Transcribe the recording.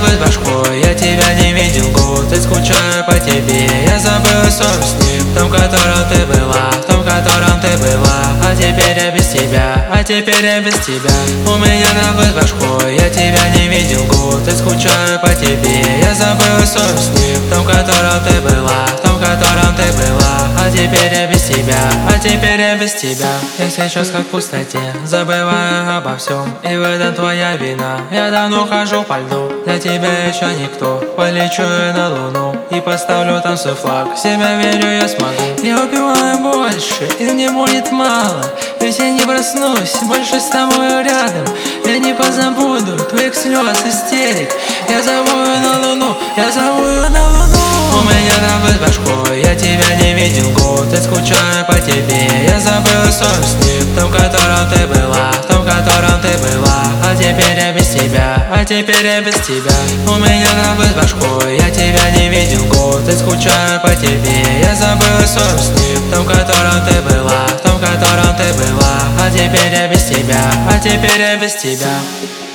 наводит башку, я тебя не видел год. И скучаю по тебе, я забыл сон с ним. В том, котором ты была, в том, котором ты была. А теперь я без тебя, а теперь я без тебя. У меня наводит башку, я тебя не видел год. И скучаю по тебе, я забыл сон с ним. В том, котором ты была, в том, котором ты была. А теперь я без тебя, а теперь я без тебя. Я сейчас как в пустоте, забываю обо всем. И в этом твоя вина, я давно хожу по льду. Для тебя еще никто, полечу я на луну и поставлю там свой флаг. В себя верю, я смогу. Я убиваю больше, и мне будет мало. Ведь я не проснусь, больше с тобой рядом. Я не позабуду твоих слез, истерик. Я зову ее на луну, я зову ее на луну. У меня наводит башку, я тебя не видел год. И скучаю по тебе, я забыл сон с ним. В том, котором ты была, в том, котором ты была. А теперь я без тебя, а теперь я без тебя. У меня наводит башку, я тебя не видел год. И скучаю по тебе, я забыл сон с ним. В том, котором ты была, в том, котором ты была. А теперь я без тебя, а теперь я без тебя.